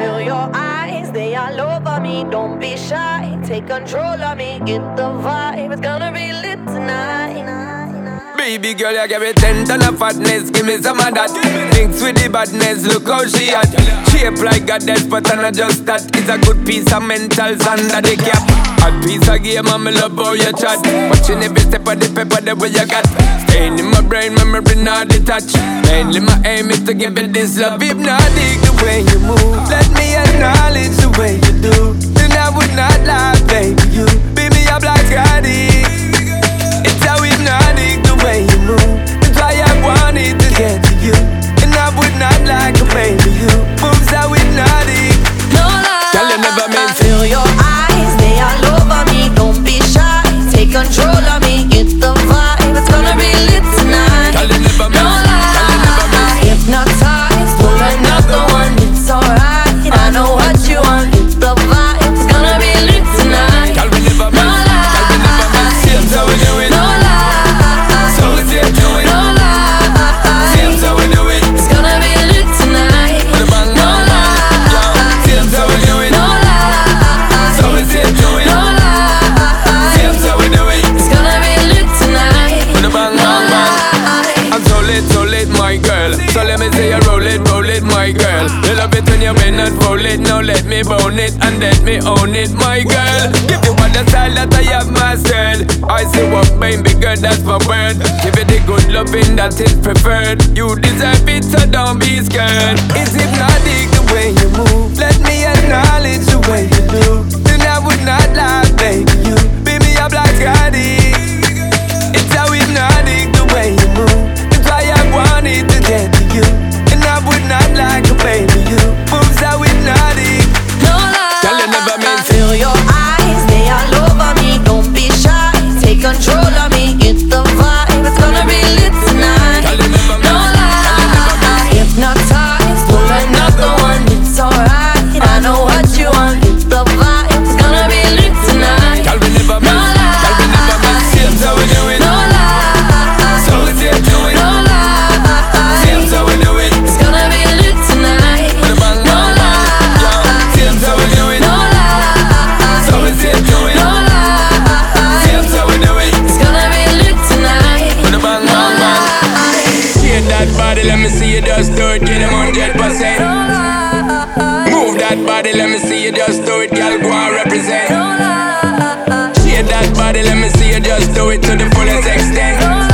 feel your eyes, they all over me. Don't be shy, take control of me. Get the vibe, it's gonna be lit tonight. Baby girl, you give me 10 ton of fatness, give me some of that. Mix with the badness, look how she at. Shape like goddess, but I'm not just that. It's a good piece of mentals under the cap. A piece of game, and me love how you chat. Watching every step of the pepper, the way you got. Staying in my brain, memory not detached. Mainly my aim is to give it this love. If not dig the way you move, let me acknowledge the way you do. Then I would not lie, baby, you beat me up like Scotty. It's how hypnotic the way you move. That's why I wanted to get to you. And I would not like to baby you. Moves how hypnotic. No lie, girl, you never meant to. Feel your eyes, they all over me. Don't be shy, take control of me. Get the vibe, it's gonna be lit tonight. Girl, you never meant. No lie, hypnotized, pull another one. It's alright, I know what you want. Get the vibe, it's gonna be lit tonight. Girl, we never meant. Girl, we never meant. Seems how we do it. No lie, so we see it do it. no lie, Seems how we do it. it's gonna be lit tonight. With a bang, No bang, bang. lie, Seems how we do it. no lie, So we see it do it. no lie, Seems how we do it. it's gonna be lit tonight. With a bang, bang, bang. I'm so lit, my girl. So let me say you roll it, my girl. You love it when you bend and roll it. Now let me bone it and let me own it, my girl. Give you all the style that I have mastered. I say what baby girl, that's my word. Give it the good loving that is preferred. You deserve it, so don't be scared. It's hypnotic the way you move. Let me acknowledge the way you do. Then I would not lie, baby. You beat me up like Scotty. It's how hypnotic the way you move. That's why I wanted to get to you. And I would not like to baby you. Moves how hypnotic. No lie, Girl, you never meant to. feel your eyes, they all over me. Don't be shy, take control of me. Get the vibe, it's gonna be lit tonight. Girl, you never meant. No lie, hypnotized, pull another one. It's alright, I know what you want. Get the vibe, it's gonna be lit tonight. Girl, we never No meant. Girl, we never meant. Seems how we do it. No lie, So we see it do it. no lie, Seems how we do it. it's gonna be lit tonight. With a bang, No bang, bang. lie, Seems how we do it. no lie, So we see it do it. no lie, Seems how we do it. it's gonna be lit tonight. With a bang, bang, bang. Shake that body, let me see you just do it. Get them 100%. Move that body, let me see you just do it. Girl, go and represent. Shake that body, let me see you just do it to the fullest extent.